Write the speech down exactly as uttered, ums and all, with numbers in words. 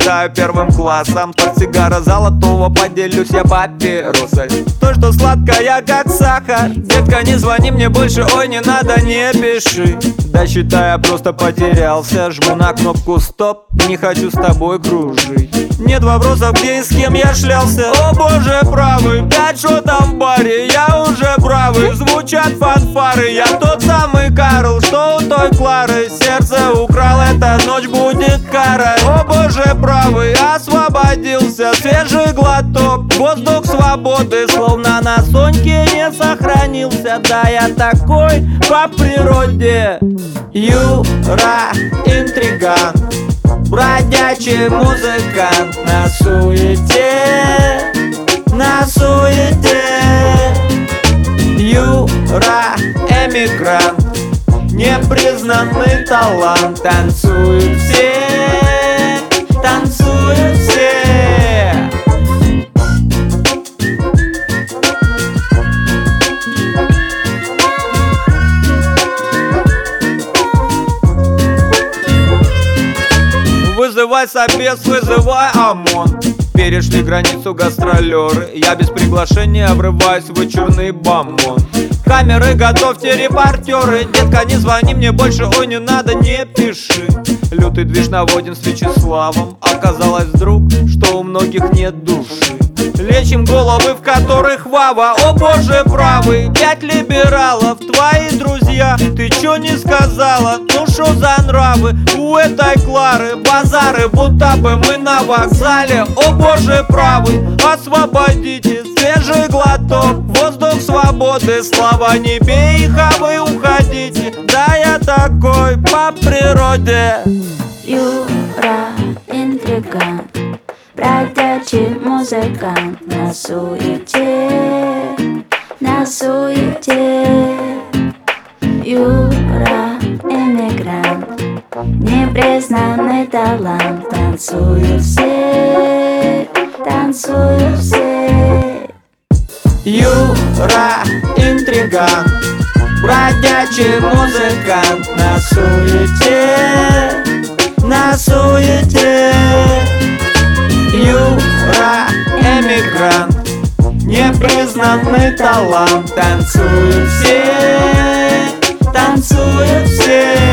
летаю первым классом. Портсигара золотого, поделюсь я папиросой. То, что сладкая, как сахар. Детка, не звони мне больше, ой, не надо, не пиши. Да считай, я просто потерялся. Жму на кнопку стоп, не хочу с тобой кружить. Нет вопросов, где и с кем я шлялся. О боже правый, пять что там в баре, я уже правый. Звучат фанфары, я тот самый Карл, что у той Клары. Сердце украл, эта ночь будет кара. О боже правый, освободился, свежий глоток. Воздух свободы, словно на Соньке не сохранился. Да, я такой по природе. Юра, интриган, бродячий музыкант. На суете, на суете. Юра, эмигрант, непризнанный талант. Танцуют все, танцуют все. Вызывай собес, вызывай ОМОН. Перешли границу гастролеры. Я без приглашения врываюсь в вычурный бомбон. Камеры, готовьте репортеры. Детка, не звони мне больше, ой, не надо, не пиши. Лютый движ наводим с Вячеславом. Оказалось вдруг, что у многих нет души. Лечим головы, в которых Вава. О боже правый, пять либералов, твои друзья. Ты чё не сказала? Ну шо за нравы у этой Клары? Базары, будто бы мы на вокзале. О боже правый, освободите, свежий глоток. Воздух свободы, слава не бей их, а вы уходите. Да, я такой по природе. Юра, интригант, бродячий музыкант. На суете, на суете. Юра, эмигрант, непризнанный талант. Танцуют все, танцуют все. Юра, интригант, бродячий музыкант. На суете, на суете. Юра, эмигрант, непризнанный талант. Танцуют все, танцуют все.